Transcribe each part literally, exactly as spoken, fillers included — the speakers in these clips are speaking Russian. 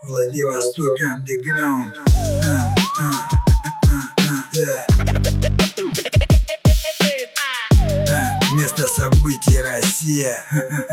Владивосток андеграунд. А, а, а, а, да. А, место событий Россия.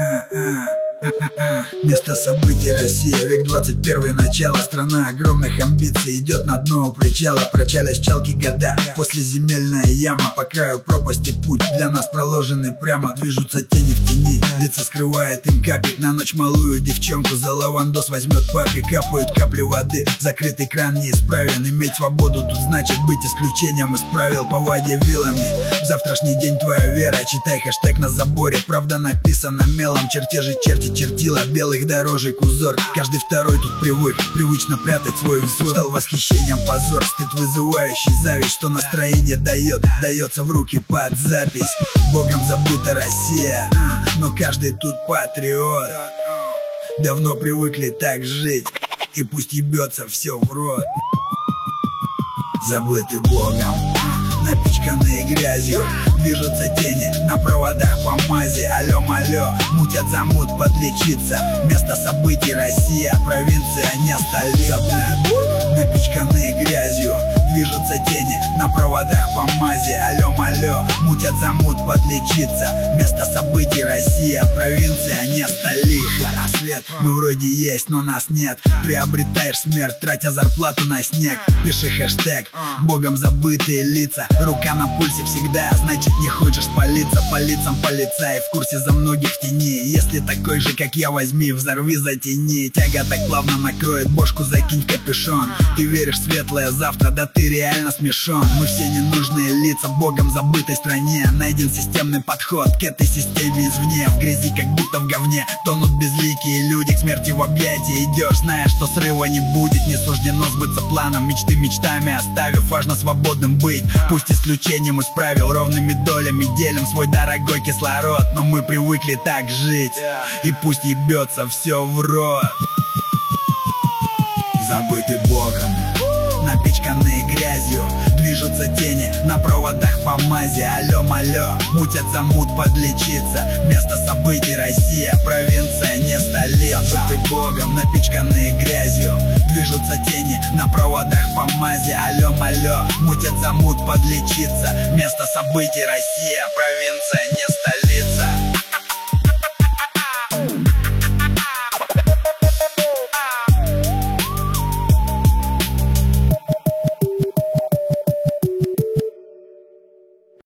Место событий Россия. Век двадцать первый, начало. Страна огромных амбиций идет на дно у причала. Прочались чалки года. После земельная яма. По краю пропасти путь для нас проложенный прямо. Движутся тени в тени. Лица скрывает им капель. На ночь малую девчонку за лавандос возьмет пап и капают капли воды. Закрытый кран неисправен. Иметь свободу тут значит быть исключением из правил. По воде вилами. В завтрашний день твоя вера. Читай хэштег на заборе. Правда написано мелом. Чертежи черти чертила белых дорожек узор. Каждый второй тут привык привычно прятать свой взвод. Стал восхищением позор. Стыд вызывающий зависть, что настроение дает. Дается в руки под запись. Богом забыта Россия, но каждый тут патриот. Давно привыкли так жить, и пусть ебется все в рот. Забыты Богом, напичканные грязью. Движутся тени на проводах по мази. Алло-малё, мутят замут подлечиться. Место событий Россия, провинция, не столица. Напичканные грязью. Движутся тени на проводах по мази. Алло-малё, мутят замут подлечиться. Место событий Россия, провинция, не столица. Рассвет, мы вроде есть, но нас нет. Приобретаешь смерть, тратя зарплату на снег. Пиши хэштег, Богом забытые лица. Рука на пульсе всегда, значит не хочешь палиться. По лицам полицай, в курсе за многих в тени. Если такой же, как я, возьми, взорви, затяни. Тяга так плавно накроет, бошку закинь в капюшон. Ты веришь в светлое завтра, да ты реально смешон. Мы все ненужные лица в богом забытой стране. Найден системный подход к этой системе извне. В грязи как будто в говне тонут безликие люди. К смерти в объятия идешь, зная, что срыва не будет. Не суждено сбыться планом, мечты мечтами оставив. Важно свободным быть, пусть исключением из правил. Ровными долями делим свой дорогой кислород. Но мы привыкли так жить, и пусть ебется все в рот. Забыты Богом, напичканные грязью. Движутся тени на проводах по мази. Алло-малё, мутят замут подлечиться. Место событий Россия, провинция, не столица. Забыты Богом, напичканные грязью. Движутся тени на проводах по мази. Алло-малё, мутят замут подлечиться. Место событий Россия, провинция, не столица.